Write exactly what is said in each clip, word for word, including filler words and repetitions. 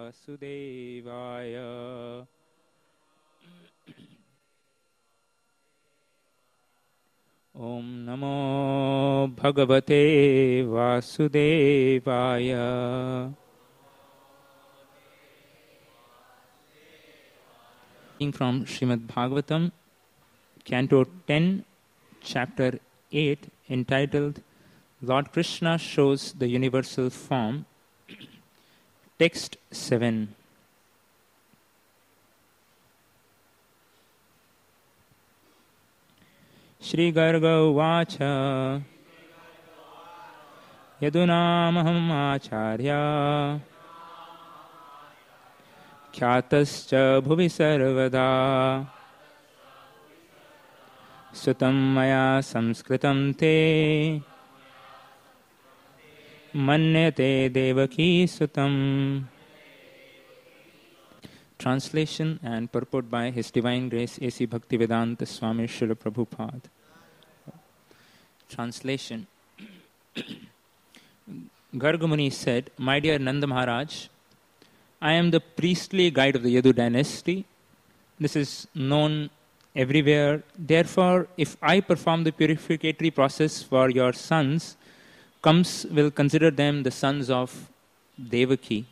Vasudevaya. Om Namo Bhagavate Vasudevaya. From Srimad Bhagavatam, Canto ten, Chapter eight, entitled Lord Krishna Shows the Universal Form, Text seven. Shri Garga Uvacha Yadunamaham Acharya Khyatascha Bhuvi Sarvada Sutam Maya Samskritam Te Manyate Devaki Sutam. Translation and purport by His Divine Grace A C Bhaktivedanta Swami Srila Prabhupada. Translation. Garga Muni said, "My dear Nanda Maharaj, I am the priestly guide of the Yadu dynasty. This is known everywhere. Therefore, if I perform the purificatory process for your sons, Kams will consider them the sons of Devaki."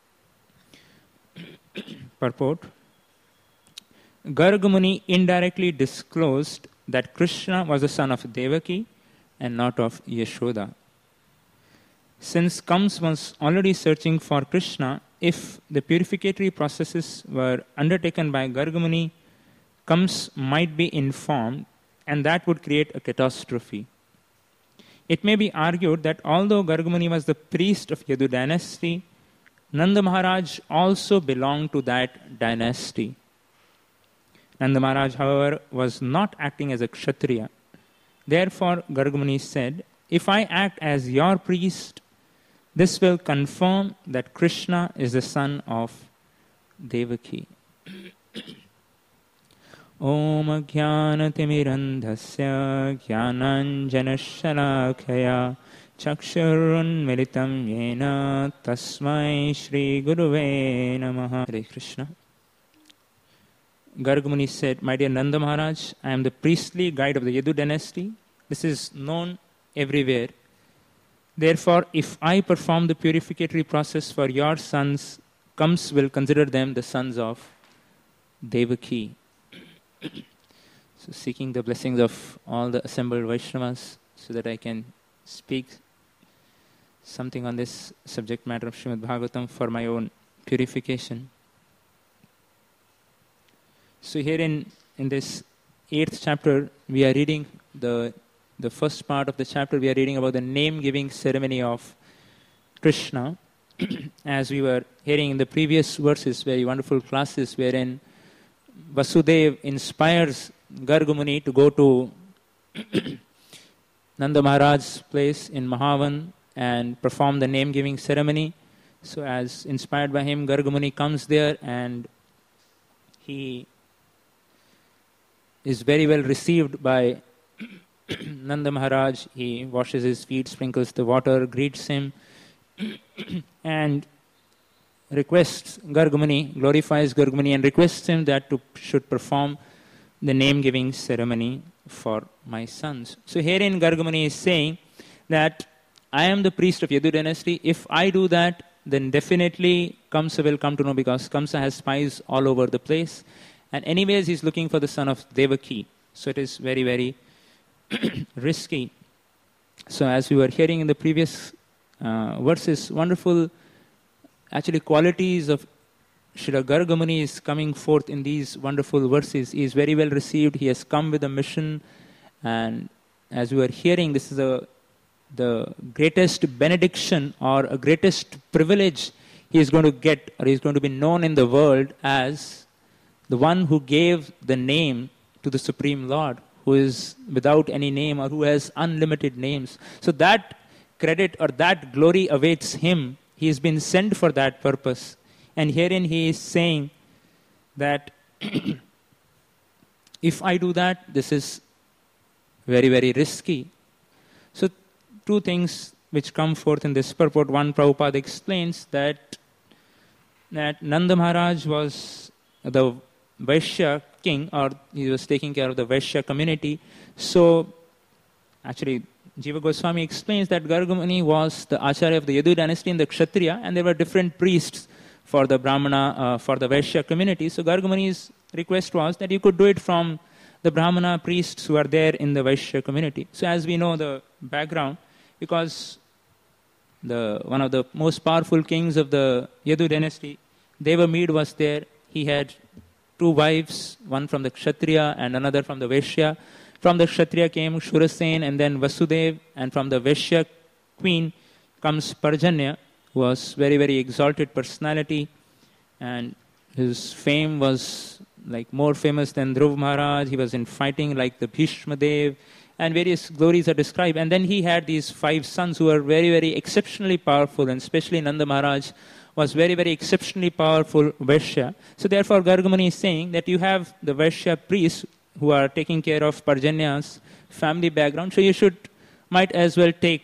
Purport. Garga Muni indirectly disclosed that Krishna was the son of Devaki and not of Yashoda. Since Kams was already searching for Krishna, if the purificatory processes were undertaken by Garga Muni, Kams might be informed, and that would create a catastrophe. It may be argued that although Garga Muni was the priest of Yadu dynasty, Nanda Maharaj also belonged to that dynasty. Nanda Maharaj, however, was not acting as a Kshatriya. Therefore, Garga Muni said, "If I act as your priest, this will confirm that Krishna is the son of Devaki." Om Jnanatimirandhasya Jnananjanashalakaya Chakshurun Militam Yena Tasmai Shri Guruve Namaha. Hare Krishna. Garga Muni said, "My dear Nanda Maharaj, I am the priestly guide of the Yadu dynasty. This is known everywhere. Therefore, if I perform the purificatory process for your sons, Kams will consider them the sons of Devaki." So, seeking the blessings of all the assembled Vaishnavas so that I can speak something on this subject matter of Srimad Bhagavatam for my own purification. So here in, in this eighth chapter, we are reading the the first part of the chapter. We are reading about the name-giving ceremony of Krishna. As we were hearing in the previous verses, very wonderful classes wherein Vasudeva inspires Garga Muni to go to Nanda Maharaj's place in Mahavan and perform the name-giving ceremony. So as inspired by him, Garga Muni comes there and he is very well received by Nanda Maharaj. He washes his feet, sprinkles the water, greets him and requests Garga Muni, glorifies Garga Muni and requests him that to should perform the name-giving ceremony for my sons. So herein Garga Muni is saying that I am the priest of Yadu dynasty. If I do that, then definitely Kamsa will come to know, because Kamsa has spies all over the place. And anyways, he's looking for the son of Devaki. So it is very, very risky. So as we were hearing in the previous uh, verses, wonderful actually qualities of Shri Garga Muni is coming forth in these wonderful verses. He is very well received. He has come with a mission. And as we were hearing, this is a, the greatest benediction or a greatest privilege he is going to get, or he is going to be known in the world as the one who gave the name to the Supreme Lord, who is without any name or who has unlimited names. So that credit or that glory awaits him. He has been sent for that purpose. And herein he is saying that if I do that, this is very, very risky. So two things which come forth in this purport. One, Prabhupada explains that that Nanda Maharaj was the Vaishya king, or he was taking care of the Vaishya community. So, actually, Jiva Goswami explains that Gargamuni was the Acharya of the Yadu dynasty in the Kshatriya, and there were different priests for the Brahmana, uh, for the Vaishya community. So Gargamuni's request was that you could do it from the Brahmana priests who are there in the Vaishya community. So as we know the background, because the one of the most powerful kings of the Yadu dynasty, Devamid was there. He had two wives, one from the Kshatriya and another from the Vaishya. From the Kshatriya came Shurasen and then Vasudev, and from the Vaishya queen comes Parjanya, who was very, very exalted personality, and his fame was like more famous than Dhruv Maharaj. He was in fighting like the Bhishma Dev, and various glories are described. And then he had these five sons who were very, very exceptionally powerful, and especially Nanda Maharaj was very, very exceptionally powerful Vaishya. So therefore Gargamuni is saying that you have the Vaishya priests who are taking care of Parjanya's family background, so you should, might as well take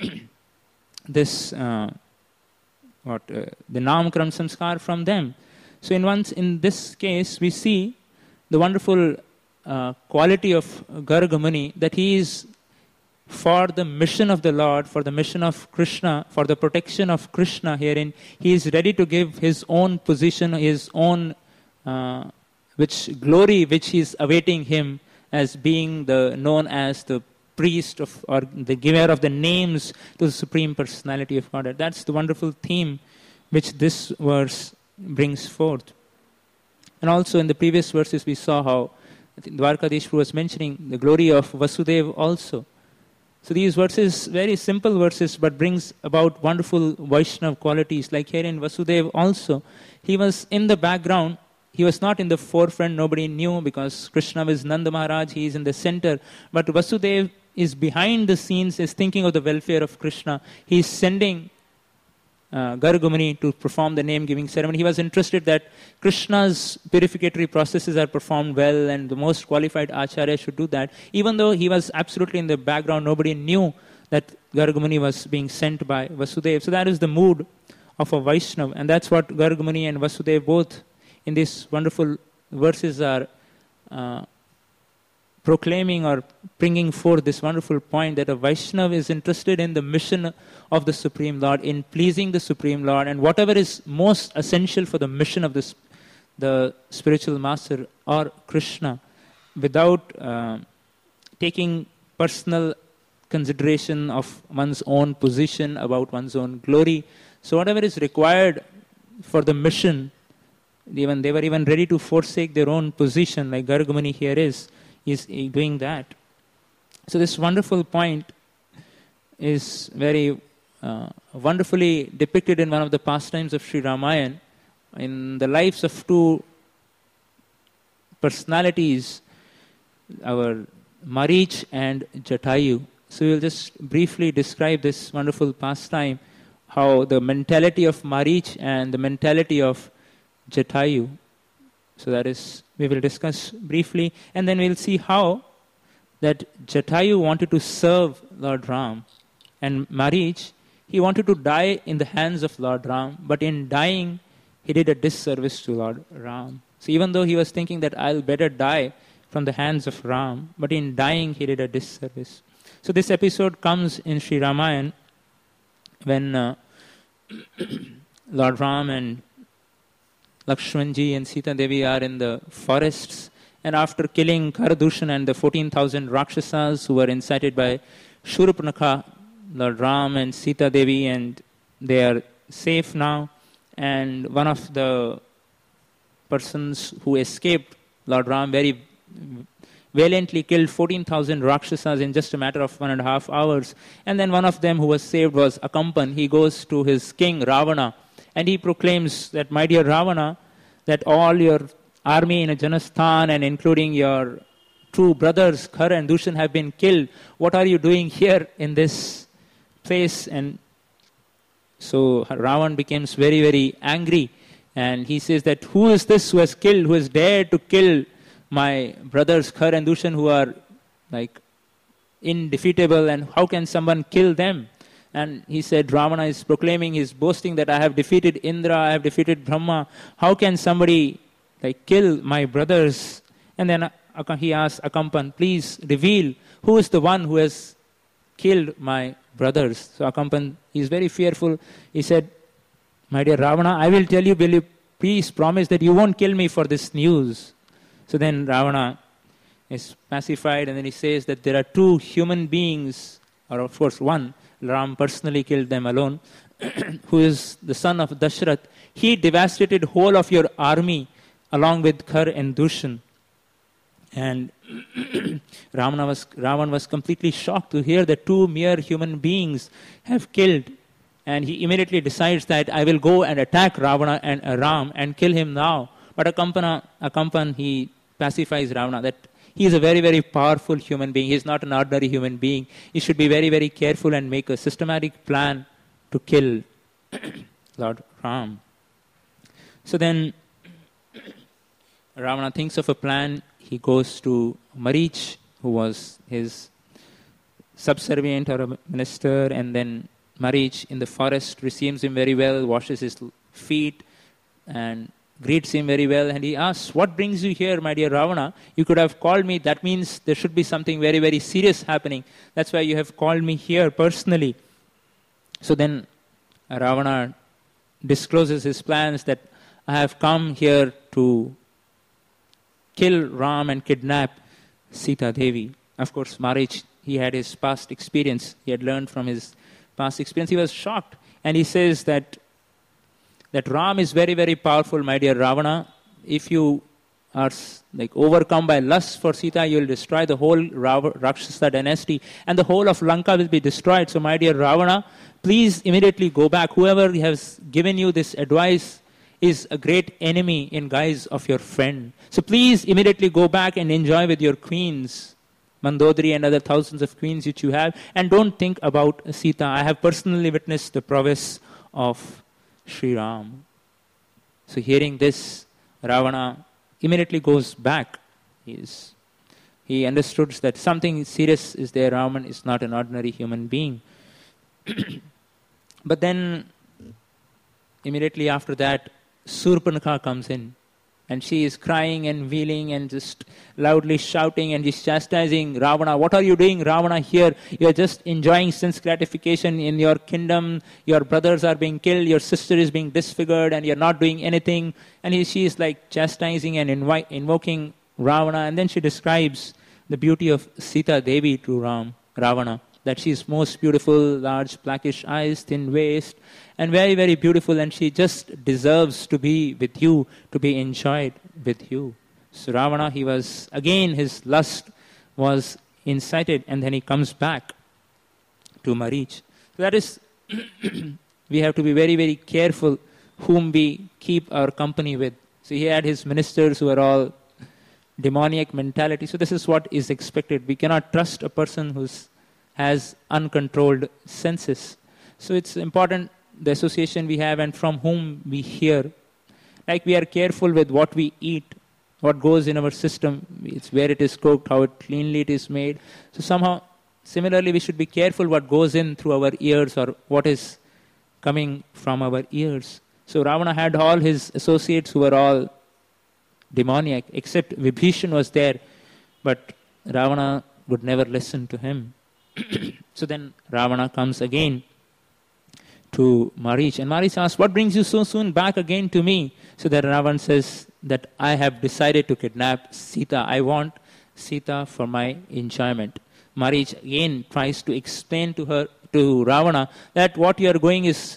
this uh, what uh, the Namkaram Samskar from them. So in once in this case, we see the wonderful uh, quality of Gargamuni, that he is for the mission of the Lord, for the mission of Krishna, for the protection of Krishna herein. He is ready to give his own position, his own uh, which glory which he is awaiting him as being the known as the priest of, or the giver of the names to the Supreme Personality of Godhead. That's the wonderful theme which this verse brings forth. And also in the previous verses we saw how I think Dwarkadishpur was mentioning the glory of Vasudev also. So these verses, very simple verses, but brings about wonderful Vaishnava qualities. Like here in Vasudev also, he was in the background. He was not in the forefront, nobody knew, because Krishna was Nanda Maharaj, he is in the center. But Vasudev is behind the scenes, is thinking of the welfare of Krishna. He is sending uh, Gargamuni to perform the name-giving ceremony. He was interested that Krishna's purificatory processes are performed well, and the most qualified Acharya should do that. Even though he was absolutely in the background, nobody knew that Gargamuni was being sent by Vasudev. So that is the mood of a Vaishnava, and that's what Gargamuni and Vasudev both in these wonderful verses are uh, proclaiming or bringing forth this wonderful point that a Vaishnava is interested in the mission of the Supreme Lord, in pleasing the Supreme Lord, and whatever is most essential for the mission of this, the spiritual master or Krishna, without uh, taking personal consideration of one's own position, about one's own glory. So whatever is required for the mission, even they were even ready to forsake their own position, like Gargamuni here is, is doing that. So this wonderful point is very uh, wonderfully depicted in one of the pastimes of Sri Ramayana, in the lives of two personalities, our Marich and Jatayu. So we'll just briefly describe this wonderful pastime, how the mentality of Marich and the mentality of Jatayu. So that is, we will discuss briefly, and then we'll see how that Jatayu wanted to serve Lord Ram, and Marich, he wanted to die in the hands of Lord Ram, but in dying, he did a disservice to Lord Ram. So even though he was thinking that I'll better die from the hands of Ram, but in dying, he did a disservice. So this episode comes in Sri Ramayana when uh, Lord Ram and Lakshmanji and Sita Devi are in the forests, and after killing Karadushan and the fourteen thousand Rakshasas who were incited by Shurpanakha, Lord Ram and Sita Devi, and they are safe now, and one of the persons who escaped, Lord Ram, very valiantly killed fourteen thousand Rakshasas in just a matter of one and a half hours, and then one of them who was saved was Akampan. He goes to his king Ravana, and he proclaims that, my dear Ravana, that all your army in Janasthan and including your two brothers, Khara and Dushan, have been killed. What are you doing here in this place? And so Ravan becomes very, very angry. And he says that, who is this who has killed, who has dared to kill my brothers, Khara and Dushan, who are like indefeatable, and how can someone kill them? And he said, Ravana is proclaiming, he's boasting that I have defeated Indra, I have defeated Brahma. How can somebody like kill my brothers? And then uh, he asked Akampan, please reveal who is the one who has killed my brothers. So Akampan, he's very fearful. He said, my dear Ravana, I will tell you, will you please promise that you won't kill me for this news? So then Ravana is pacified, and then he says that there are two human beings, or of course one, Ram personally killed them alone, who is the son of Dashrath. He devastated whole of your army along with Khar and Dushan. And Ravana was, Ravan was completely shocked to hear that two mere human beings have killed. And he immediately decides that I will go and attack Ravana and uh, Ram and kill him now. But Akampana, Akampan, he pacifies Ravana that he is a very, very powerful human being. He is not an ordinary human being. He should be very, very careful and make a systematic plan to kill Lord Ram. So then Ravana thinks of a plan. He goes to Marich, who was his subservient or a minister, and then Marich in the forest receives him very well, washes his feet, and greets him very well. And he asks, what brings you here, my dear Ravana? You could have called me. That means there should be something very, very serious happening. That's why you have called me here personally. So then Ravana discloses his plans that I have come here to kill Ram and kidnap Sita Devi. Of course, Marich, he had his past experience. He had learned from his past experience. He was shocked. And he says that that Ram is very, very powerful, my dear Ravana. If you are like overcome by lust for Sita, you will destroy the whole Rav- Rakshasa dynasty, and the whole of Lanka will be destroyed. So, my dear Ravana, please immediately go back. Whoever has given you this advice is a great enemy in guise of your friend. So please immediately go back and enjoy with your queens, Mandodari and other thousands of queens which you have, and don't think about Sita. I have personally witnessed the prowess of Sri Ram. So hearing this, Ravana immediately goes back. He, is, he understood that something serious is there. Ravan is not an ordinary human being. But then, immediately after that, Surpanakha comes in. And she is crying and wailing and just loudly shouting and just chastising Ravana. What are you doing, Ravana, here? You are just enjoying sense gratification in your kingdom. Your brothers are being killed. Your sister is being disfigured and you are not doing anything. And he, she is like chastising and invi- invoking Ravana. And then she describes the beauty of Sita Devi to Ram, Ravana. That she is most beautiful, large blackish eyes, thin waist, and very, very beautiful, and she just deserves to be with you, to be enjoyed with you. So Ravana, he was, again, his lust was incited, and then he comes back to Marich. So that is, we have to be very, very careful whom we keep our company with. So he had his ministers who are all demoniac mentality. So this is what is expected. We cannot trust a person who's has uncontrolled senses. So it's important, the association we have and from whom we hear. Like we are careful with what we eat, what goes in our system, it's where it is cooked, how it cleanly it is made. So somehow, similarly, we should be careful what goes in through our ears or what is coming from our ears. So Ravana had all his associates who were all demoniac, except Vibhishan was there, but Ravana would never listen to him. So then Ravana comes again to Marich. And Marich asks, what brings you so soon back again to me? So that Ravana says that I have decided to kidnap Sita. I want Sita for my enjoyment. Marich again tries to explain to her, to Ravana, that what you are going is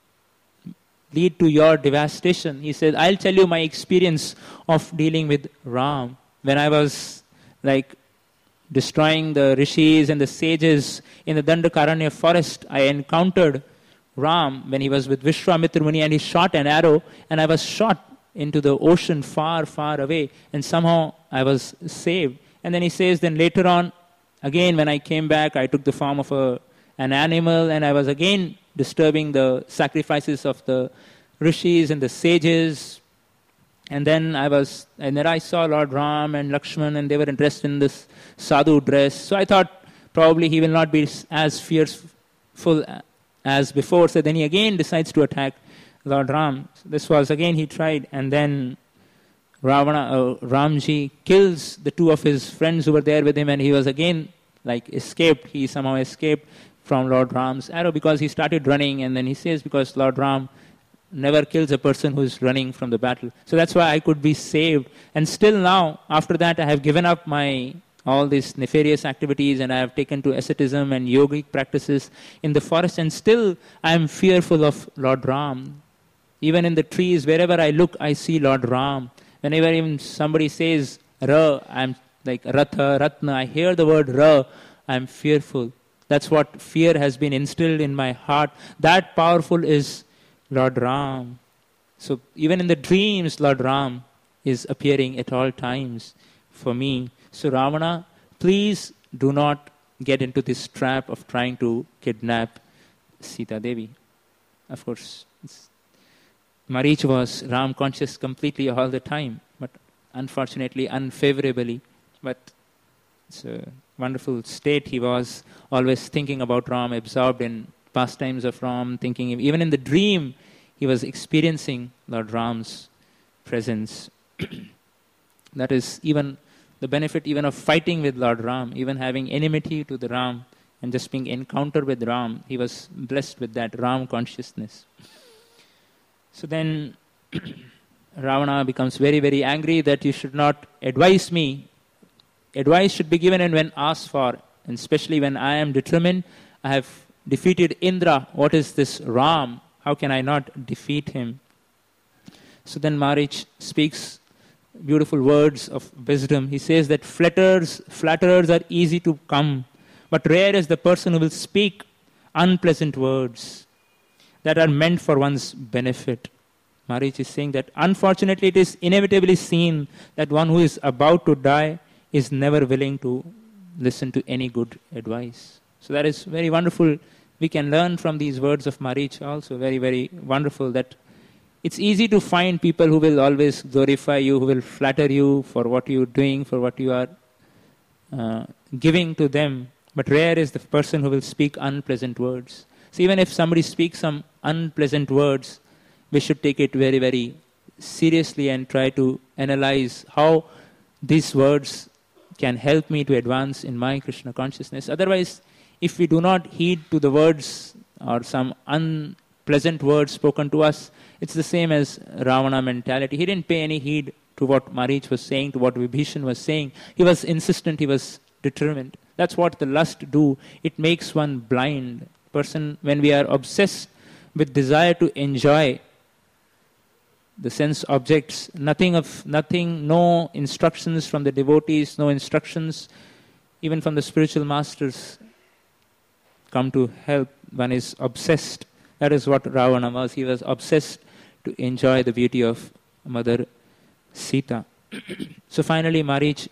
lead to your devastation. He said, I'll tell you my experience of dealing with Ram. When I was like destroying the rishis and the sages in the Dandakaranya forest, I encountered Ram when he was with Vishwamitra Muni, and he shot an arrow, and I was shot into the ocean far, far away, and somehow I was saved. And then he says, then later on, again when I came back, I took the form of a, an animal, and I was again disturbing the sacrifices of the rishis and the sages. And then I was, and then I saw Lord Ram and Lakshman, and they were dressed in this sadhu dress. So I thought probably he will not be as fearful as before. So then he again decides to attack Lord Ram. So this was again he tried, and then Ravana, uh, Ramji kills the two of his friends who were there with him, and he was again like escaped. He somehow escaped from Lord Ram's arrow because he started running, and then he says because Lord Ram never kills a person who is running from the battle. So that's why I could be saved. And still now, after that, I have given up my all these nefarious activities, and I have taken to asceticism and yogic practices in the forest, and still I am fearful of Lord Ram. Even in the trees, wherever I look, I see Lord Ram. Whenever even somebody says Ra, I'm like Ratha, Ratna, I hear the word Ra, I'm fearful. That's what fear has been instilled in my heart. That powerful is Lord Ram. So even in the dreams, Lord Ram is appearing at all times for me. So Ravana, please do not get into this trap of trying to kidnap Sita Devi. Of course, Marich was Ram conscious completely all the time, but unfortunately unfavorably. But it's a wonderful state. He was always thinking about Ram, absorbed in pastimes of Ram, thinking even in the dream he was experiencing Lord Ram's presence. That is even the benefit even of fighting with Lord Ram, even having enmity to the Ram and just being encountered with Ram. He was blessed with that Ram consciousness. So then Ravana becomes very, very angry that you should not advise me. Advice should be given and when asked for, and especially when I am determined, I have defeated Indra. What is this Ram? How can I not defeat him? So then Marich speaks beautiful words of wisdom. He says that flatterers, flatterers are easy to come, but rare is the person who will speak unpleasant words that are meant for one's benefit. Marich is saying that unfortunately it is inevitably seen that one who is about to die is never willing to listen to any good advice. So that is very wonderful. We can learn from these words of Marich also, very, very wonderful, that it's easy to find people who will always glorify you, who will flatter you for what you're doing, for what you are uh, giving to them. But rare is the person who will speak unpleasant words. So even if somebody speaks some unpleasant words, we should take it very, very seriously and try to analyze how these words can help me to advance in my Krishna consciousness. Otherwise, if we do not heed to the words or some unpleasant words spoken to us, it's the same as Ravana mentality. He didn't pay any heed to what Marich was saying, to what Vibhishan was saying. He was insistent, he was determined. That's what the lust do. It makes one blind. Person, when we are obsessed with desire to enjoy the sense objects, nothing of nothing, no instructions from the devotees, no instructions even from the spiritual masters come to help. One is obsessed. That is what Ravana was. He was obsessed to enjoy the beauty of Mother Sita. So finally Marich,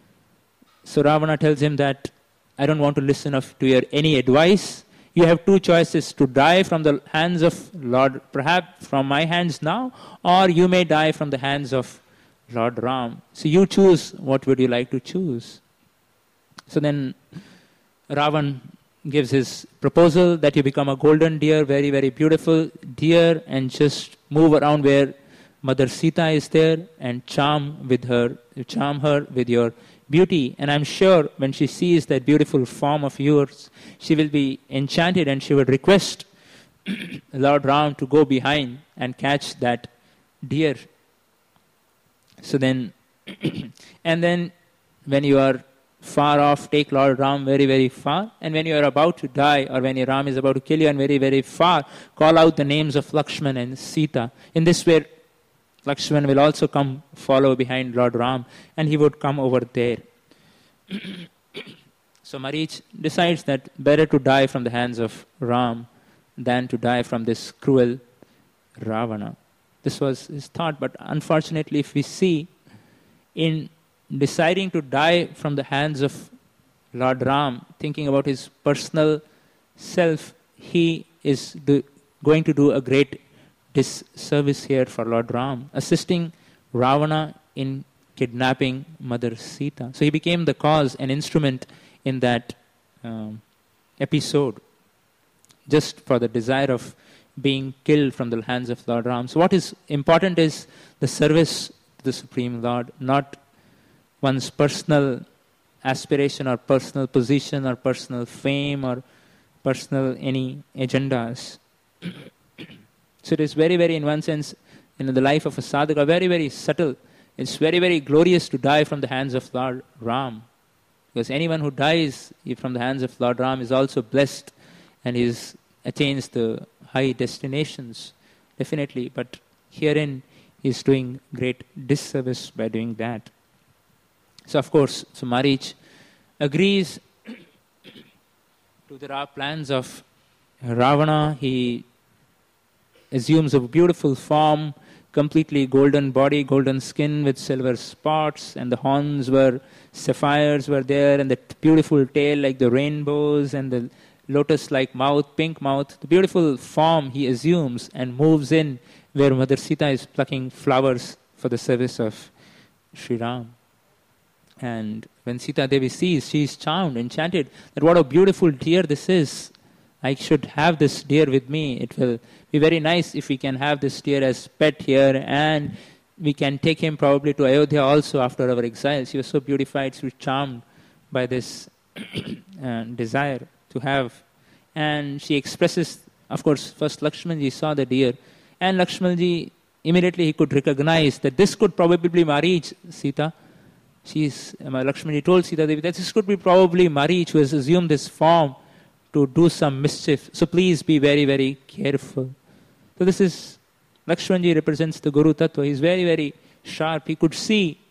so Ravana tells him that I don't want to listen of, to your any advice. You have two choices, to die from the hands of Lord, perhaps from my hands now, or you may die from the hands of Lord Ram. So you choose, what would you like to choose? So then Ravan gives his proposal that you become a golden deer, very, very beautiful deer, and just move around where Mother Sita is there and charm with her, charm her with your beauty. And I'm sure when she sees that beautiful form of yours, she will be enchanted and she will request Lord Ram to go behind and catch that deer. So then, and then when you are far off, take Lord Ram very, very far. And when you are about to die, or when your Ram is about to kill you and very, very far, call out the names of Lakshman and Sita. In this way, Lakshman will also come follow behind Lord Ram, and he would come over there. So Marich decides that better to die from the hands of Ram than to die from this cruel Ravana. This was his thought, but unfortunately, if we see, in deciding to die from the hands of Lord Ram, thinking about his personal self, he is do, going to do a great disservice here for Lord Ram, assisting Ravana in kidnapping Mother Sita. So he became the cause, an instrument in that um, episode. just for the desire of being killed from the hands of Lord Ram. So what is important is the service to the Supreme Lord, not one's personal aspiration or personal position or personal fame or personal any agendas. So it is very, very, in one sense, in the life of a sadhaka, very, very subtle. It's very, very glorious to die from the hands of Lord Ram. Because anyone who dies from the hands of Lord Ram is also blessed and is attains the high destinations, definitely. But herein he is doing great disservice by doing that. So of course, so Marich agrees to the ra- plans of Ravana. He assumes a beautiful form, completely golden body, golden skin with silver spots, and the horns were sapphires were there, and the beautiful tail like the rainbows, and the lotus-like mouth, pink mouth. The beautiful form he assumes and moves in where Mother Sita is plucking flowers for the service of Sri Ram. And when Sita Devi sees, she is charmed, enchanted, that what a beautiful deer this is. I should have this deer with me. It will be very nice if we can have this deer as pet here, and we can take him probably to Ayodhya also after our exile. She was so beautified, she was charmed by this uh, desire to have. And she expresses, of course, first Lakshmanji saw the deer, and Lakshmanji, immediately he could recognize that this could probably be Marich, Sita. She's, uh, Lakshmanji told Sita Devi that this could be probably Marich who has assumed this form to do some mischief. So please be very, very careful. So this is, Lakshmanji represents the Guru Tattva. He's very, very sharp. He could see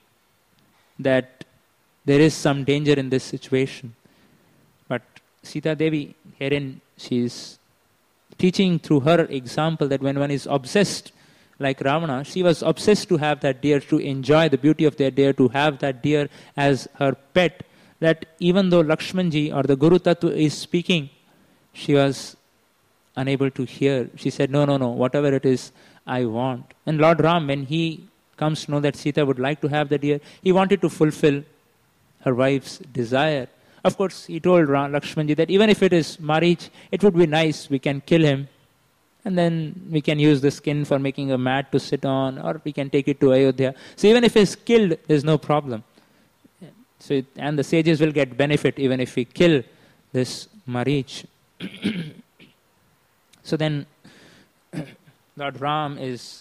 that there is some danger in this situation. But Sita Devi, herein, she is teaching through her example that when one is obsessed like Ravana, she was obsessed to have that deer, to enjoy the beauty of that deer, to have that deer as her pet, that even though Lakshmanji or the Guru Tattva is speaking, she was unable to hear. She said, no, no, no, whatever it is, I want. And Lord Ram, when he comes to know that Sita would like to have the deer, he wanted to fulfill her wife's desire. Of course, he told Ram, Lakshmanji that even if it is Marich, it would be nice, we can kill him. And then we can use the skin for making a mat to sit on, or we can take it to Ayodhya. So even if he's killed, there's no problem. So it, and the sages will get benefit even if we kill this Marich. So then Lord Ram is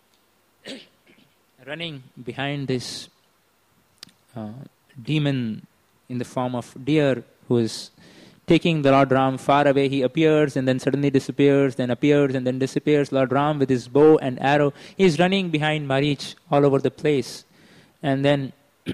running behind this uh, demon in the form of deer who is taking the Lord Ram far away. He appears and then suddenly disappears, then appears and then disappears. Lord Ram with his bow and arrow, he is running behind Marich all over the place. And then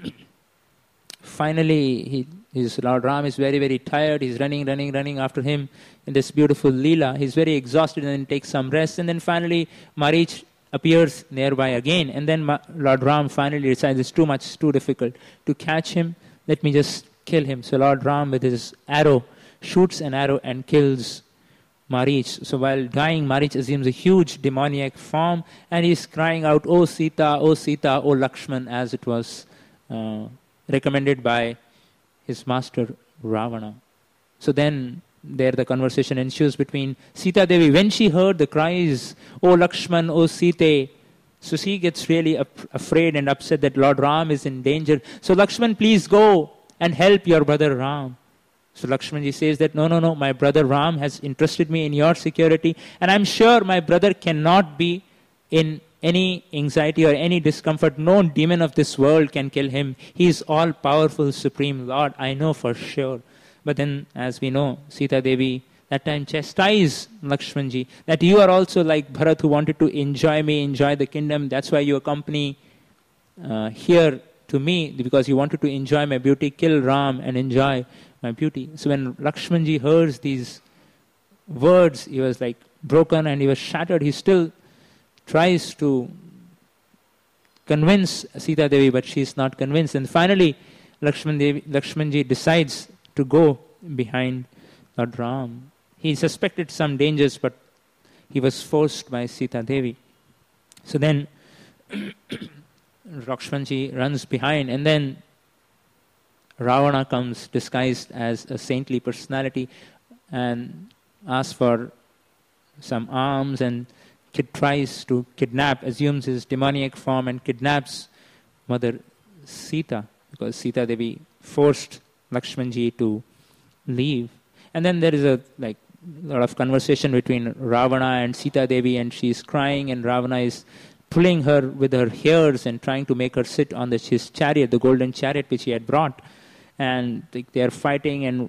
finally, he, his Lord Ram is very, very tired. He's running, running, running after him in this beautiful Leela. He's very exhausted and then takes some rest. And then finally, Marich appears nearby again. And then Ma- Lord Ram finally decides it's too much, too difficult to catch him. Let me just kill him. So Lord Ram with his arrow shoots an arrow and kills Marich. So while dying, Marich assumes a huge demoniac form and he's crying out, "O Sita, O Sita, O Lakshman," as it was uh, recommended by his master Ravana. So then there the conversation ensues between Sita Devi. When she heard the cries, "O Lakshman, O Sita," so she gets really ap- afraid and upset that Lord Ram is in danger. So Lakshman, please go and help your brother Ram. So Lakshmanji says that, no, no, no, my brother Ram has entrusted me in your security, and I'm sure my brother cannot be in any anxiety or any discomfort. No demon of this world can kill him. He is all-powerful, supreme Lord. I know for sure. But then, as we know, Sita Devi that time chastised Lakshmanji that you are also like Bharat who wanted to enjoy me, enjoy the kingdom. That's why you accompany uh, here to me, because you wanted to enjoy my beauty. Kill Ram and enjoy my beauty. So when Lakshmanji hears these words, he was like broken and he was shattered. He still tries to convince Sita Devi, but she is not convinced. And finally, Lakshman Devi, Lakshmanji decides to go behind Lord Ram. He suspected some dangers, but he was forced by Sita Devi. So then Lakshmanji runs behind, and then Ravana comes disguised as a saintly personality, and asks for some alms, and kid tries to kidnap, assumes his demoniac form and kidnaps Mother Sita, because Sita Devi forced Lakshmanji to leave. And then there is a like lot of conversation between Ravana and Sita Devi, and she's crying, and Ravana is pulling her with her hairs and trying to make her sit on the, his chariot, the golden chariot which he had brought. And they are fighting, and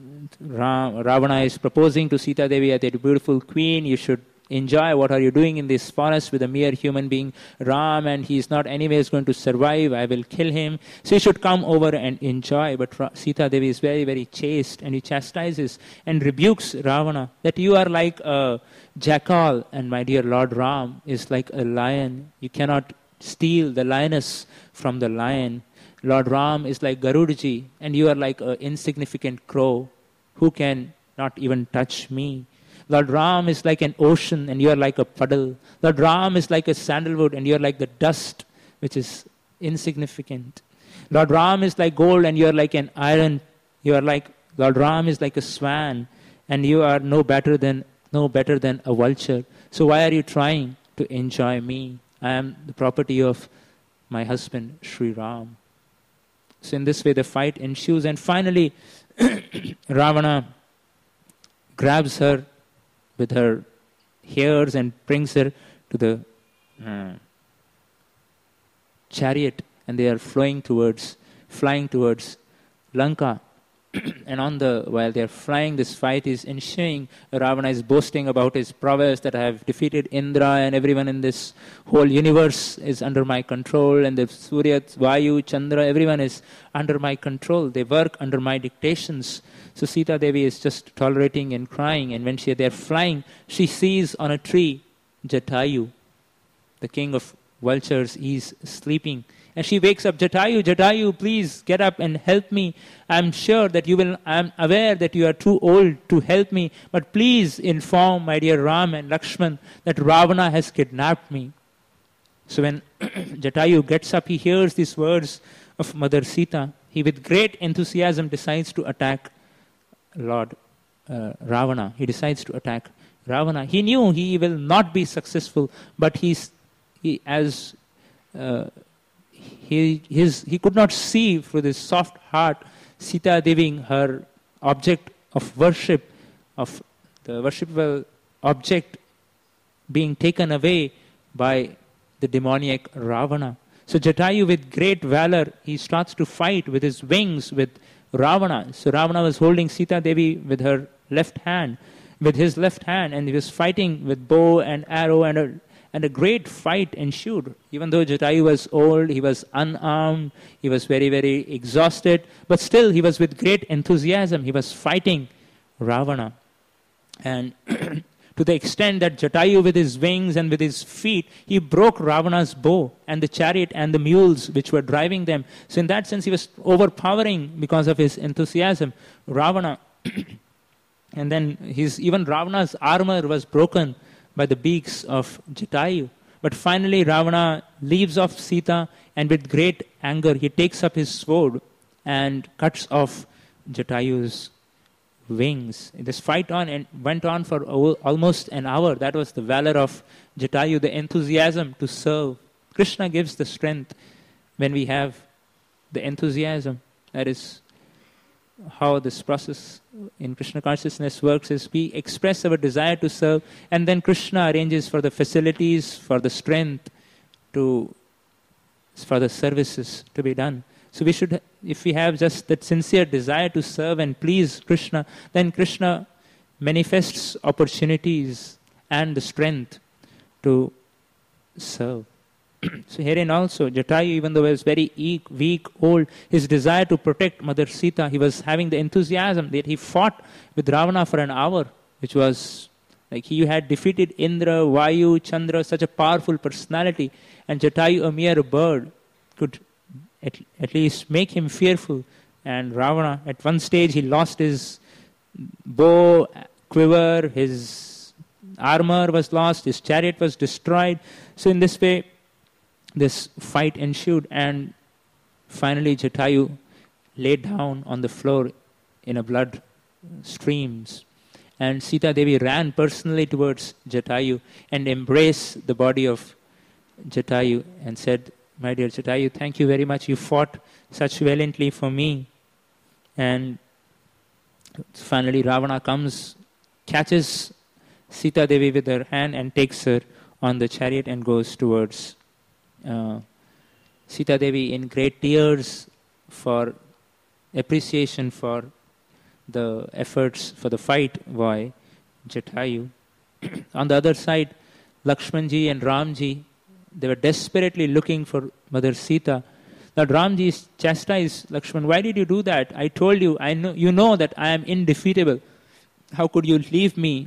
Ravana is proposing to Sita Devi that, "A beautiful queen, you should enjoy. What are you doing in this forest with a mere human being, Ram, and he is not anyways going to survive. I will kill him. So you should come over and enjoy." But Sita Devi is very, very chaste, and he chastises and rebukes Ravana that you are like a jackal, and my dear Lord Ram is like a lion. You cannot steal the lioness from the lion. Lord Ram is like Garudaji, and you are like an insignificant crow who can not even touch me. Lord Ram is like an ocean, and you are like a puddle. Lord Ram is like a sandalwood, and you are like the dust, which is insignificant. Lord Ram is like gold, and you are like an iron. You are like, Lord Ram is like a swan, and you are no better than no better than a vulture. So why are you trying to enjoy me? I am the property of my husband, Sri Ram. So in this way, the fight ensues, and finally, Ravana grabs her with her hairs and brings her to the uh, chariot, and they are flying towards, flying towards Lanka. And on the while they are flying, this fight is ensuing. Ravana is boasting about his prowess, that I have defeated Indra, and everyone in this whole universe is under my control, and the Surya, Vayu, Chandra, everyone is under my control. They work under my dictations. So Sita Devi is just tolerating and crying, and when she they are flying, she sees on a tree Jatayu, the king of vultures. He's sleeping. And she wakes up, "Jatayu, Jatayu, please get up and help me. I'm sure that you will, I'm aware that you are too old to help me, but please inform my dear Ram and Lakshman that Ravana has kidnapped me." So when Jatayu gets up, he hears these words of Mother Sita. He with great enthusiasm decides to attack Lord uh, Ravana. He decides to attack Ravana. He knew he will not be successful, but he's, he, as... Uh, He, his, he could not see through this soft heart Sita Devi, her object of worship, of the worshipable object being taken away by the demoniac Ravana. So Jatayu, with great valor, he starts to fight with his wings with Ravana. So Ravana was holding Sita Devi with her left hand, with his left hand, and he was fighting with bow and arrow, and a And a great fight ensued. Even though Jatayu was old, he was unarmed, he was very, very exhausted, but still he was with great enthusiasm. He was fighting Ravana. And to the extent that Jatayu, with his wings and with his feet, he broke Ravana's bow and the chariot and the mules which were driving them. So in that sense, he was overpowering because of his enthusiasm, Ravana. And then his, even Ravana's armor was broken by the beaks of Jatayu. But finally Ravana leaves off Sita, and with great anger he takes up his sword and cuts off Jatayu's wings. This fight on and went on for almost an hour. That was the valor of Jatayu, the enthusiasm to serve. Krishna gives the strength when we have the enthusiasm. That is how this process in Krishna consciousness works, is we express our desire to serve, and then Krishna arranges for the facilities, for the strength, to for the services to be done. So we should, if we have just that sincere desire to serve and please Krishna, then Krishna manifests opportunities and the strength to serve. So herein also, Jatayu, even though he was very weak, weak, old, his desire to protect Mother Sita, he was having the enthusiasm that he fought with Ravana for an hour, which was like he had defeated Indra, Vayu, Chandra, such a powerful personality, and Jatayu, a mere bird, could at, at least make him fearful. And Ravana, at one stage, he lost his bow, quiver, his armor was lost, his chariot was destroyed. So in this way, this fight ensued, and finally Jatayu lay down on the floor in a blood streams. And Sita Devi ran personally towards Jatayu and embraced the body of Jatayu and said, "My dear Jatayu, thank you very much. You fought such valiantly for me." And finally Ravana comes, catches Sita Devi with her hand and takes her on the chariot and goes towards uh, Sita Devi in great tears for appreciation for the efforts for the fight by Jatayu. On the other side, Lakshmanji and Ramji, they were desperately looking for Mother Sita. Lord Ramji chastised Lakshman, "Why did you do that? I told you, I know, you know that I am indefeatable. How could you leave me?"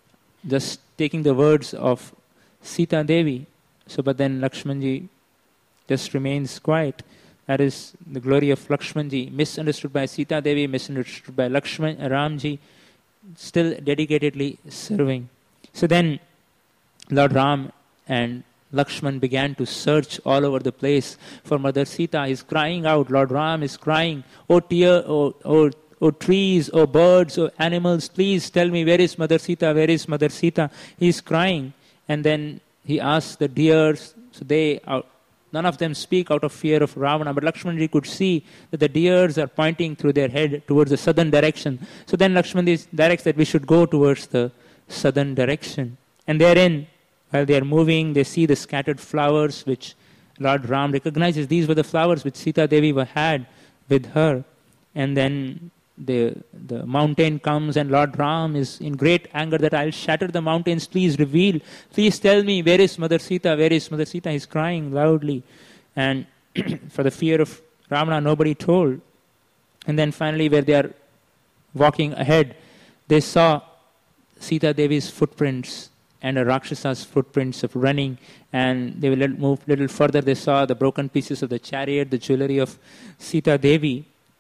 Just taking the words of Sita Devi. So, but then Lakshmanji just remains quiet. That is the glory of Lakshmanji, misunderstood by Sita Devi, misunderstood by Lakshman, Ramji, still dedicatedly serving. So then Lord Ram and Lakshman began to search all over the place for Mother Sita. He's crying out. Lord Ram is crying, "Oh tear, oh, oh, oh trees, oh birds, oh animals, please tell me, where is Mother Sita, where is Mother Sita?" He's crying. And then he asks the deers, so they are, none of them speak out of fear of Ravana, but Lakshmanji could see that the deers are pointing through their head towards the southern direction. So then Lakshmanji directs that we should go towards the southern direction. And therein, while they are moving, they see the scattered flowers which Lord Ram recognizes. These were the flowers which Sita Devi had with her. And then the the mountain comes and Lord Ram is in great anger that I'll shatter the mountains. Please reveal. Please tell me, where is Mother Sita? Where is Mother Sita? He's crying loudly. And for the fear of Ravana, nobody told. And then finally, where they are walking ahead, they saw Sita Devi's footprints and a Rakshasa's footprints of running. And they will move a little further. They saw the broken pieces of the chariot, the jewelry of Sita Devi.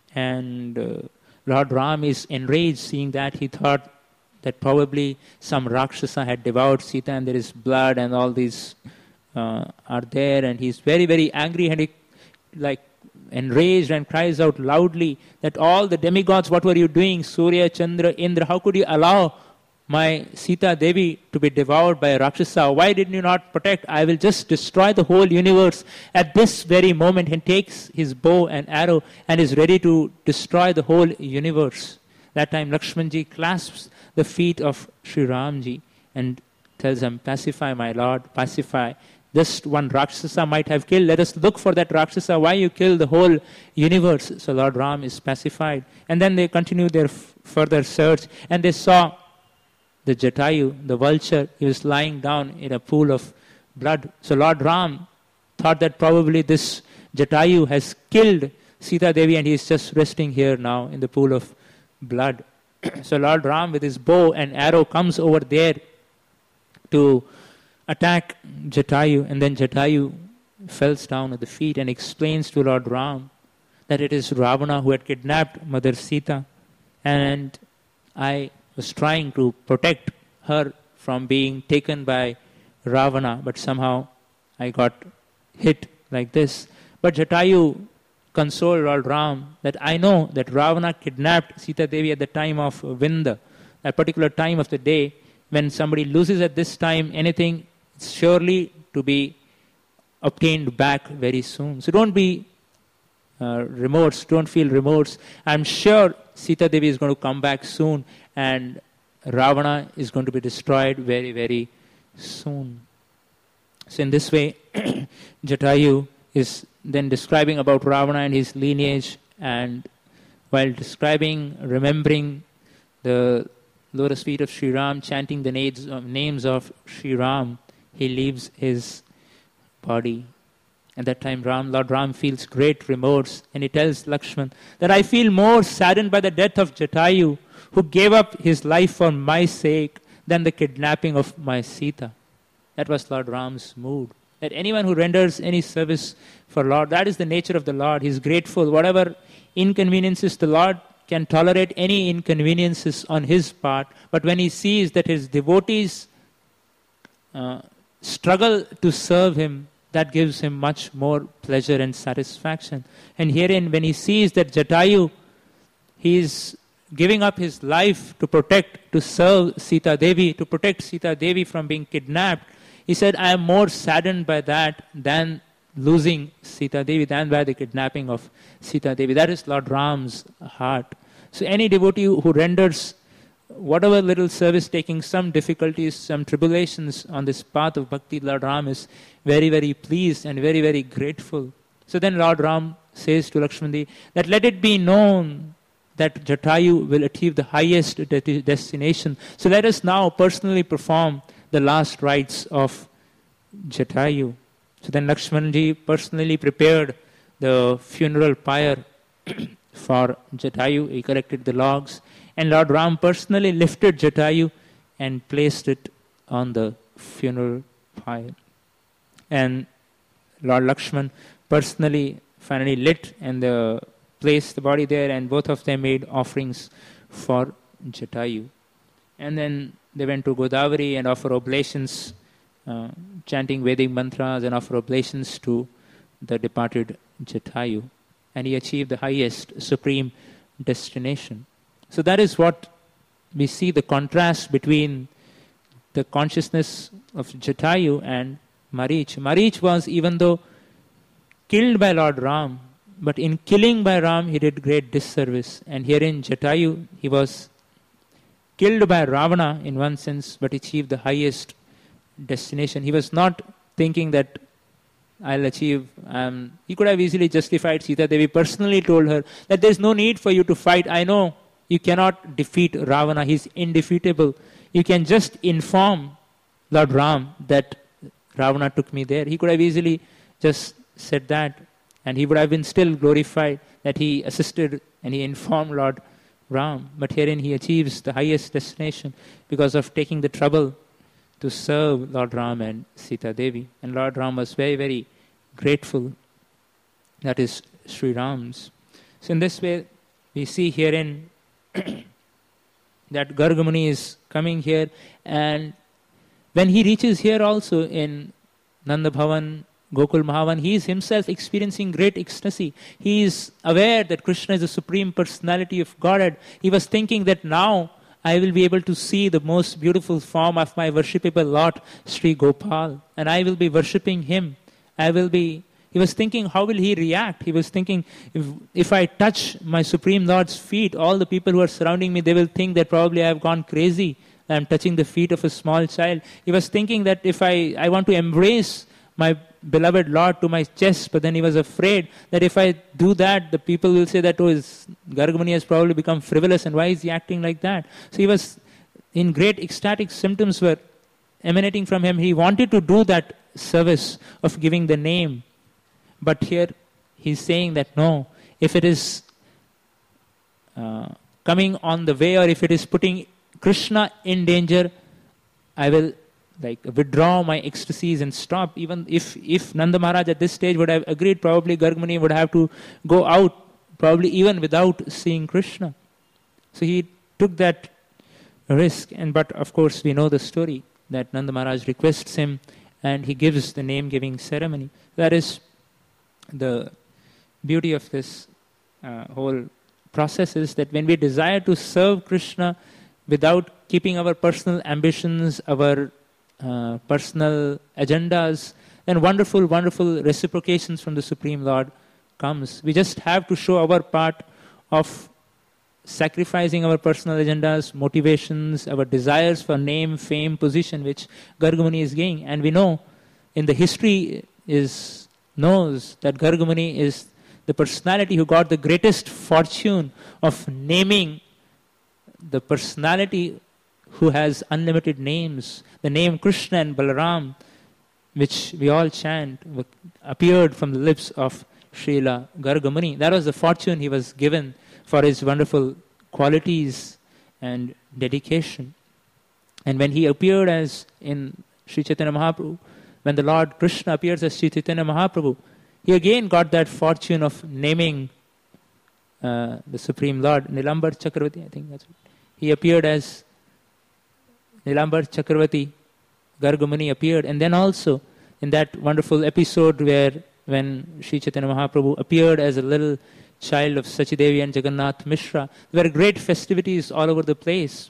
And uh, Lord Ram is enraged seeing that. He thought that probably some Rakshasa had devoured Sita and there is blood and all these uh, are there. And he's very, very angry and he like enraged and cries out loudly that all the demigods, what were you doing? Surya, Chandra, Indra, how could you allow my Sita Devi to be devoured by a Rakshasa? Why did you not protect? I will just destroy the whole universe at this very moment. And takes his bow and arrow and is ready to destroy the whole universe. That time Lakshmanji clasps the feet of Sri Ramji and tells him, "Pacify, my lord, pacify. Just one Rakshasa might have killed. Let us look for that Rakshasa. Why you kill the whole universe?" So Lord Ram is pacified. And then they continue their f- further search and they saw the Jatayu, the vulture. He was lying down in a pool of blood. So Lord Ram thought that probably this Jatayu has killed Sita Devi and he is just resting here now in the pool of blood. So Lord Ram with his bow and arrow comes over there to attack Jatayu. And then Jatayu falls down at the feet and explains to Lord Ram that it is Ravana who had kidnapped Mother Sita. And I was trying to protect her from being taken by Ravana, but somehow I got hit like this. But Jatayu consoled Lord Ram that I know that Ravana kidnapped Sita Devi at the time of Vinda, that particular time of the day. When somebody loses at this time anything, it's surely to be obtained back very soon. So don't be uh, remorse, don't feel remorse. I'm sure Sita Devi is going to come back soon and Ravana is going to be destroyed very, very soon. So in this way, Jatayu is then describing about Ravana and his lineage, and while describing, remembering the lotus feet of Sri Ram, chanting the names of, names of Sri Ram, he leaves his body. At that time, Ram, Lord Ram feels great remorse and he tells Lakshman that I feel more saddened by the death of Jatayu, who gave up his life for my sake, than the kidnapping of my Sita. That was Lord Ram's mood. That anyone who renders any service for Lord, that is the nature of the Lord. He is grateful. Whatever inconveniences the Lord can tolerate, any inconveniences on his part. But when he sees that his devotees uh, struggle to serve him, that gives him much more pleasure and satisfaction. And herein, when he sees that Jatayu, he is giving up his life to protect, to serve Sita Devi, to protect Sita Devi from being kidnapped. He said, I am more saddened by that than losing Sita Devi, than by the kidnapping of Sita Devi. That is Lord Ram's heart. So any devotee who renders whatever little service, taking some difficulties, some tribulations on this path of bhakti, Lord Ram is very, very pleased and very, very grateful. So then Lord Ram says to Lakshmandi that let it be known that Jatayu will achieve the highest de- destination. So let us now personally perform the last rites of Jatayu. So then Lakshmanji personally prepared the funeral pyre for Jatayu. He collected the logs. And Lord Ram personally lifted Jatayu and placed it on the funeral pyre. And Lord Lakshman personally finally lit and the, placed the body there, and both of them made offerings for Jatayu. And then they went to Godavari and offered oblations, uh, chanting Vedic mantras and offer oblations to the departed Jatayu. And he achieved the highest, supreme destination. So that is what we see, the contrast between the consciousness of Jatayu and Marich. Marich was, even though killed by Lord Ram, but in killing by Ram, he did great disservice. And here in Jatayu, he was killed by Ravana in one sense, but achieved the highest destination. He was not thinking that I'll achieve. Um, he could have easily justified. Sita Devi personally told her that there's no need for you to fight. I know you cannot defeat Ravana. He's indefeatable. You can just inform Lord Ram that Ravana took me there. He could have easily just said that, and he would have been still glorified that he assisted and he informed Lord Ram. But herein he achieves the highest destination because of taking the trouble to serve Lord Ram and Sita Devi. And Lord Ram was very, very grateful. That is Sri Ram's. So in this way, we see herein that Gargamuni is coming here, and when he reaches here also in Nanda Bhavan, Gokul Mahavan, he is himself experiencing great ecstasy. He is aware that Krishna is the Supreme Personality of Godhead. He was thinking that now I will be able to see the most beautiful form of my worshipable Lord, Sri Gopal, and I will be worshipping him. I will be He was thinking, how will he react? He was thinking, if, if I touch my Supreme Lord's feet, all the people who are surrounding me, they will think that probably I have gone crazy. I am touching the feet of a small child. He was thinking that if I, I want to embrace my beloved Lord to my chest, but then he was afraid that if I do that, the people will say that, oh, his Gargamuni has probably become frivolous, and why is he acting like that? So he was in great ecstatic symptoms were emanating from him. He wanted to do that service of giving the name. But here he's saying that no, if it is uh, coming on the way, or if it is putting Krishna in danger, I will like withdraw my ecstasies and stop. Even if, if Nanda Maharaj at this stage would have agreed, probably Gargamuni would have to go out, probably even without seeing Krishna. So he took that risk. And but of course we know the story that Nanda Maharaj requests him and he gives the name-giving ceremony. That is the beauty of this uh, whole process, is that when we desire to serve Krishna without keeping our personal ambitions, our uh, personal agendas, then wonderful, wonderful reciprocations from the Supreme Lord comes. We just have to show our part of sacrificing our personal agendas, motivations, our desires for name, fame, position, which Gargamuni is gaining. And we know in the history is knows that Gargamuni is the personality who got the greatest fortune of naming the personality who has unlimited names. The name Krishna and Balaram, which we all chant, appeared from the lips of Srila Gargamuni. That was the fortune he was given for his wonderful qualities and dedication. And when he appeared as in Sri Chaitanya Mahaprabhu, when the Lord Krishna appears as Sri Chaitanya Mahaprabhu, he again got that fortune of naming uh, the Supreme Lord, Nilambar Chakravarti, I think that's it. He appeared as Nilambar Chakravarti, Gargamuni appeared. And then also in that wonderful episode where when Sri Chaitanya Mahaprabhu appeared as a little child of Sachidevi and Jagannath Mishra. There were great festivities all over the place.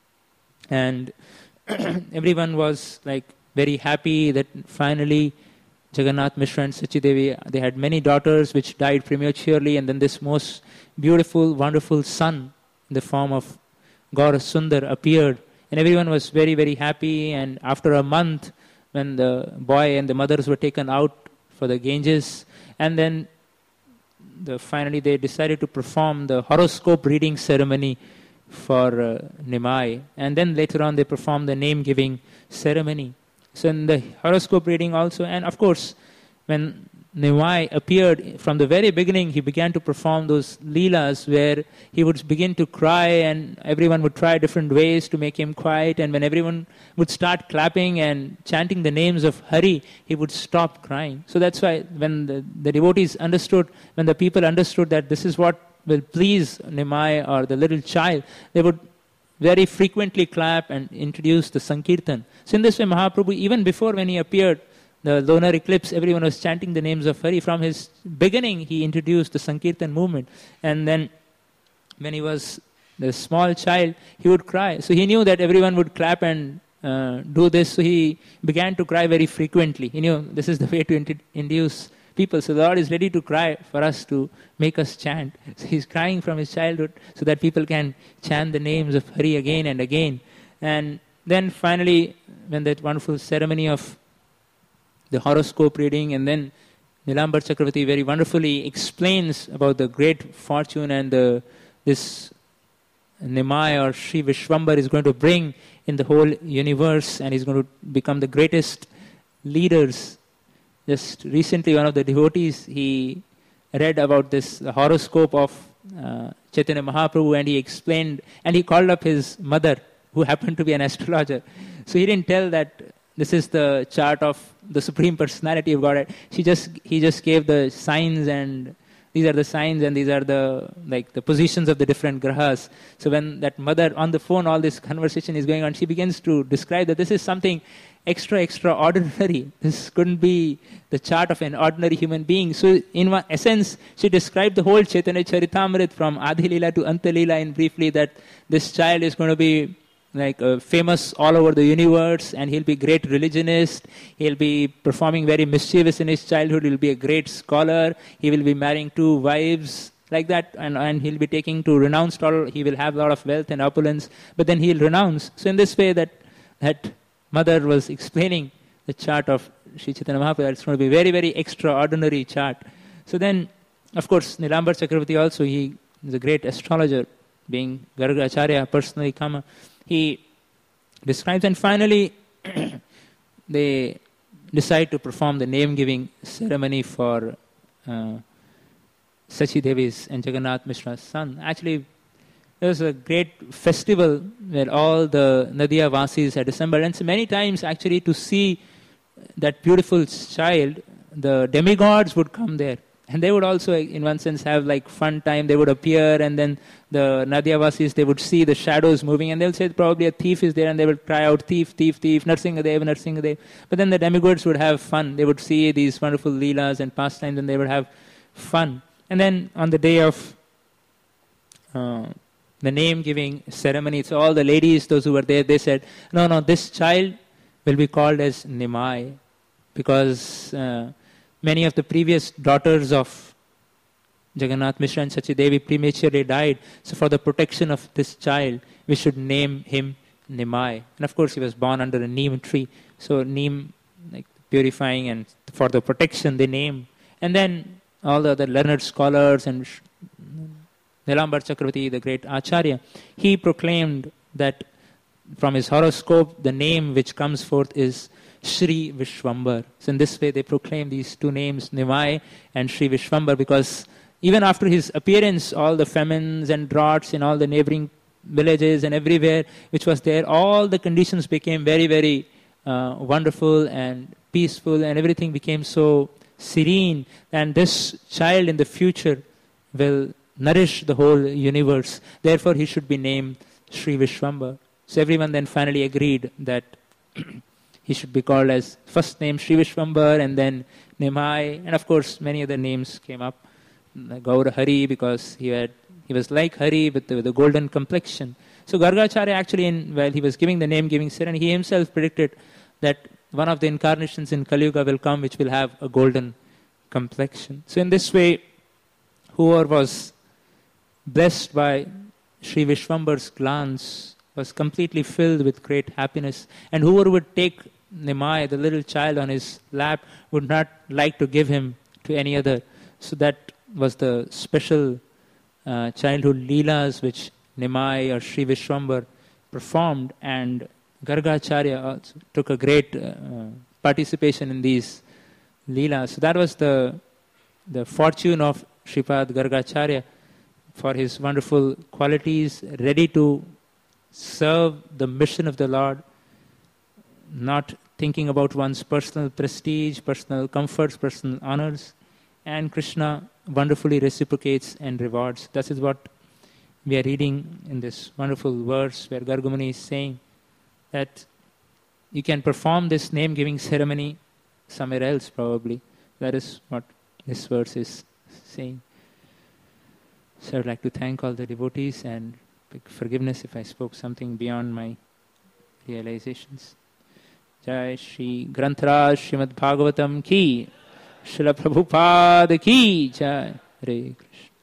And everyone was like very happy that finally Jagannath Mishra and Sachidevi, they had many daughters which died prematurely, and then this most beautiful, wonderful son in the form of Gaura Sundar appeared. And everyone was very, very happy. And after a month, when the boy and the mothers were taken out for the Ganges, and then the, finally they decided to perform the horoscope reading ceremony for uh, Nimai. And then later on they performed the name-giving ceremony. So in the horoscope reading also, and of course, when Nimai appeared, from the very beginning, he began to perform those leelas where he would begin to cry and everyone would try different ways to make him quiet. And when everyone would start clapping and chanting the names of Hari, he would stop crying. So that's why when the, the devotees understood, when the people understood that this is what will please Nimai or the little child, they would very frequently clap and introduce the Sankirtan. So in this way, Mahaprabhu, even before when he appeared, the lunar eclipse, everyone was chanting the names of Hari. From his beginning, he introduced the Sankirtan movement. And then when he was the small child, he would cry. So he knew that everyone would clap and uh, do this. So he began to cry very frequently. He knew this is the way to int- induce people. So the Lord is ready to cry for us to make us chant. So he's crying from his childhood so that people can chant the names of Hari again and again. And then finally, when that wonderful ceremony of the horoscope reading, and then Nilambar Chakravarti very wonderfully explains about the great fortune and the, this Nimai or Sri Vishwambar is going to bring in the whole universe, and he's going to become the greatest leaders. Just recently, one of the devotees, he read about this the horoscope of uh, Chaitanya Mahaprabhu, and he explained, and he called up his mother, who happened to be an astrologer. So he didn't tell that this is the chart of the Supreme Personality of Godhead. She just he just gave the signs, and these are the signs, and these are the like the positions of the different grahas. So when that mother on the phone, all this conversation is going on, she begins to describe that this is something extra, extraordinary. This couldn't be the chart of an ordinary human being. So in one essence, she described the whole Chaitanya Charitamrita from Adi Leela to Anta Leela in briefly, that this child is going to be like uh, famous all over the universe, and he'll be a great religionist. He'll be performing very mischievous in his childhood. He'll be a great scholar. He will be marrying two wives like that, and, and he'll be taking to renounce all. He will have a lot of wealth and opulence, but then he'll renounce. So in this way, that that mother was explaining the chart of Sri Chaitanya Mahaprabhu. It's going to be very, very extraordinary chart. So then, of course, Nilambar Chakravarti also, he is a great astrologer, being Garga Acharya, personally come. He describes, and finally they decide to perform the name-giving ceremony for uh, Sachi Devi's and Jagannath Mishra's son. Actually, there was a great festival where all the Nadia Vasis had assembled, and so many times actually to see that beautiful child, the demigods would come there. And they would also, in one sense, have like fun time. They would appear, and then the Nadyavasis, they would see the shadows moving, and they'll say probably a thief is there, and they would cry out, thief, thief, thief, Narsingadev, Narsingadev. But then the demigods would have fun. They would see these wonderful leelas and pastimes, and they would have fun. And then on the day of uh, the name-giving ceremony, so all the ladies, those who were there, they said, no, no, this child will be called as Nimai, because Uh, many of the previous daughters of Jagannath Mishra and Sachi Devi prematurely died. So for the protection of this child, we should name him Nimai. And of course, he was born under a neem tree. So neem, like purifying, and for the protection, they name. And then all the other learned scholars and Nilambar Chakravarti, the great Acharya, he proclaimed that from his horoscope, the name which comes forth is Sri Vishwambar. So in this way, they proclaim these two names, Nimai and Sri Vishwambar, because even after his appearance, all the famines and droughts in all the neighboring villages and everywhere which was there, all the conditions became very, very uh, wonderful and peaceful, and everything became so serene. And this child in the future will nourish the whole universe. Therefore, he should be named Sri Vishwambar. So everyone then finally agreed that he should be called as first name Sri Vishwambar, and then Nimai, and of course many other names came up Gaur Hari because he had he was like Hari with the, with the golden complexion. So Gargacharya actually, in, while he was giving the name-giving ceremony, he himself predicted that one of the incarnations in Kali Yuga will come which will have a golden complexion. So in this way, whoever was blessed by Sri Vishwambar's glance was completely filled with great happiness. And whoever would take Nimai, the little child, on his lap, would not like to give him to any other. So that was the special uh, childhood leelas which Nimai or Sri Vishwambar performed, and Gargacharya also took a great uh, participation in these leelas. So that was the the fortune of Shripad Gargacharya, for his wonderful qualities, ready to serve the mission of the Lord, not thinking about one's personal prestige, personal comforts, personal honors. And Krishna wonderfully reciprocates and rewards. That is what we are reading in this wonderful verse where Gargamuni is saying that you can perform this name-giving ceremony somewhere else probably. That is what this verse is saying. So I would like to thank all the devotees and beg forgiveness if I spoke something beyond my realizations. Jai Shri Grantaraj Srimad Bhagavatam ki, Srila Prabhupada ki Jai. Hare Krishna.